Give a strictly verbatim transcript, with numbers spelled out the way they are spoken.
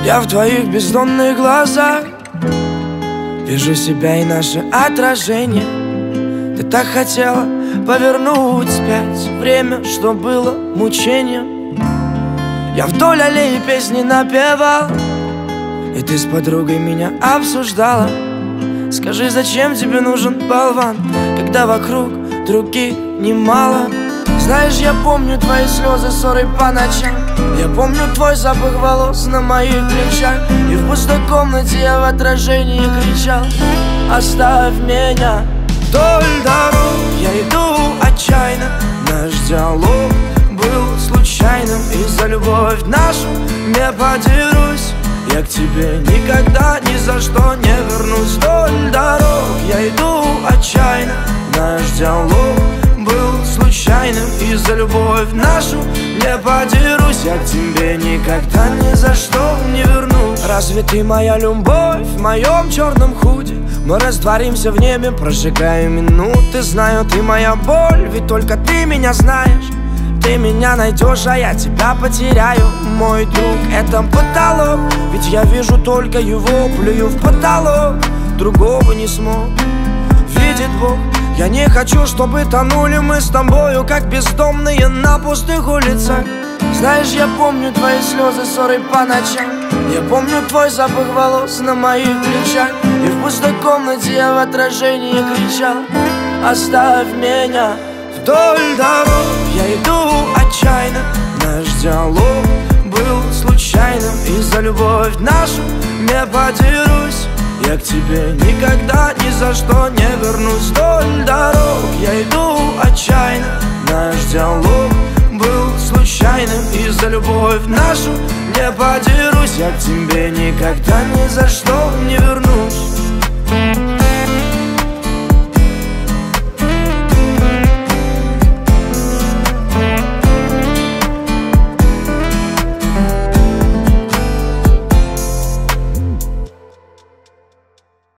Я в твоих бездонных глазах вижу себя и наше отражение. Ты так хотела повернуть вспять время, что было мучением. Я вдоль аллеи песни напевал, и ты с подругой меня обсуждала. Скажи, зачем тебе нужен болван, когда вокруг других немало? Знаешь, я помню твои слезы, ссоры по ночам. Я помню твой запах волос на моих плечах. И в пустой комнате я в отражении кричал: оставь меня. Вдоль дорог я иду отчаянно. Наш диалог был случайным, и за любовь нашу не подерусь. Я к тебе никогда ни за что не вернусь. Вдоль дорог я иду отчаянно. Наш диалог был случайным, и за любовь нашу не подерусь. Я к тебе никогда ни за что не вернусь. Разве ты моя любовь в моем черном худи? Мы растворимся в небе, прожигаем минуты. Знаю, ты моя боль, ведь только ты меня знаешь. Ты меня найдешь, а я тебя потеряю. Мой друг — это потолок, ведь я вижу только его. Плюю в потолок, другого не смог. Видит Бог, я не хочу, чтобы тонули мы с тобою, как бездомные на пустых улицах. Знаешь, я помню твои слезы, ссоры по ночам. Я помню твой запах волос на моих плечах. И в пустой комнате я в отражении кричал: оставь меня. Вдоль дорог я иду отчаянно. Наш диалог был случайным, и за любовь нашу не подерусь. Я к тебе никогда ни за что не вернусь. Вдоль дорог я иду отчаянно. Наш диалог был случайным, и за любовь нашу не подерусь. Я к тебе никогда ни за что не вернусь.